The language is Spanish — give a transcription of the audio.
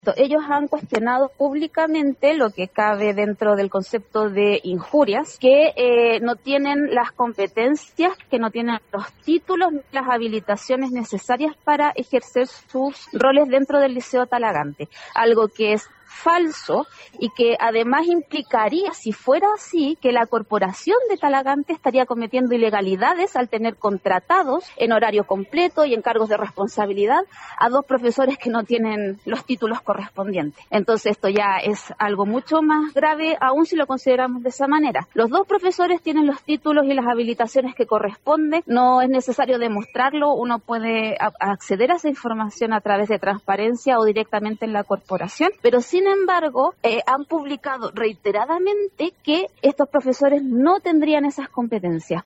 Ellos han cuestionado públicamente lo que cabe dentro del concepto de injurias, que no tienen las competencias, que no tienen los títulos ni las habilitaciones necesarias para ejercer sus roles dentro del Liceo Talagante, algo que es falso y que además implicaría, si fuera así, que la corporación de Talagante estaría cometiendo ilegalidades al tener contratados en horario completo y en cargos de responsabilidad a 2 profesores que no tienen los títulos correspondientes. Entonces esto ya es algo mucho más grave, aún si lo consideramos de esa manera. Los 2 profesores tienen los títulos y las habilitaciones que corresponden, no es necesario demostrarlo, uno puede acceder a esa información a través de transparencia o directamente en la corporación, pero sin embargo, han publicado reiteradamente que estos profesores no tendrían esas competencias.